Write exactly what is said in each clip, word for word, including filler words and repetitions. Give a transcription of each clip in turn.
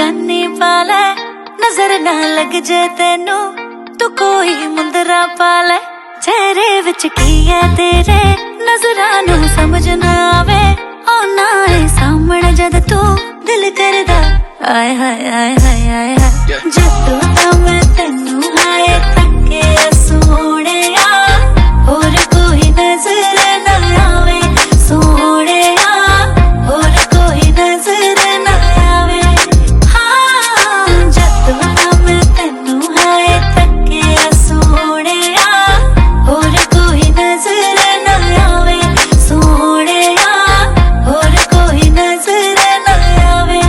जवानी पाले नजर ना लग जे तेनू तू कोई मुंदरा पाले चेहरे विच की है तेरे नजरां नू समझ ना आवे आना है सामने जद तू दिल करदा आए हाय आए हाय आए हाय जदों दा मैं तेनू आए तके सोने और कोई नजर ना आवे सोने और कोई नजर ना आवे हाँ जदों दा मैं तेनू आए तके सोने और कोई नजर ना आवे सोने और कोई नजर ना आवे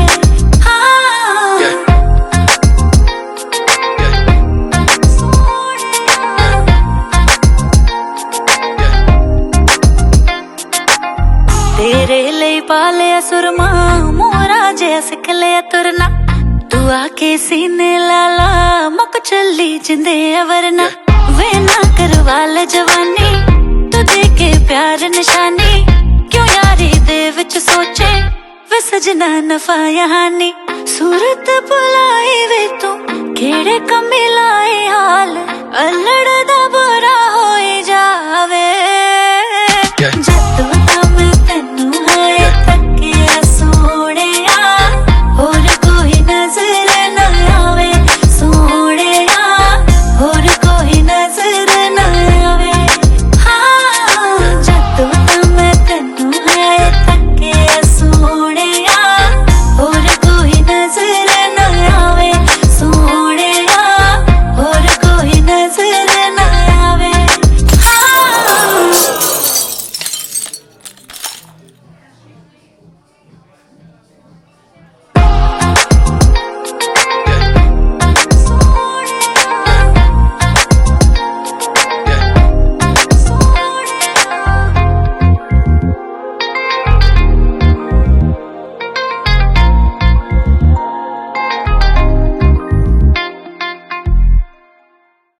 तेरे लिए पाले सुरमा मोरा जे सिख ले तुरना तू आके सीने लाला मुक चली जिंदे वरना वे ना करवाल जवानी तू दे के प्यार निशानी क्यों यारी दे विच सोचे वे सजना नफा हानी सूरत बुलाई वे तू केड़े कमी लाए हाल अल्लड़ दा